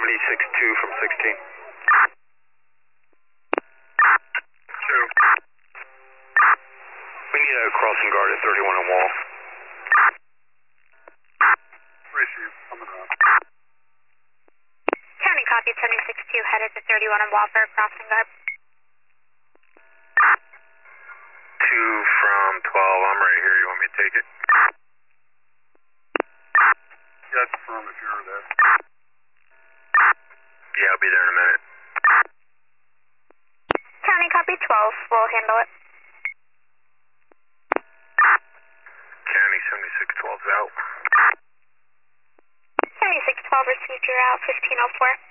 76-2 from 16. 2. We need a crossing guard at 31 on wall. Receive, coming up. County copy 76-2, headed to 31 on wall for a crossing guard. 2 from 12, I'm right here, you want me to take it? Yeah, confirm if you're there. Yeah, I'll be there in a minute. County copy 12, we'll handle it. County 76-12's out. 76-12 received, you're out, 1504.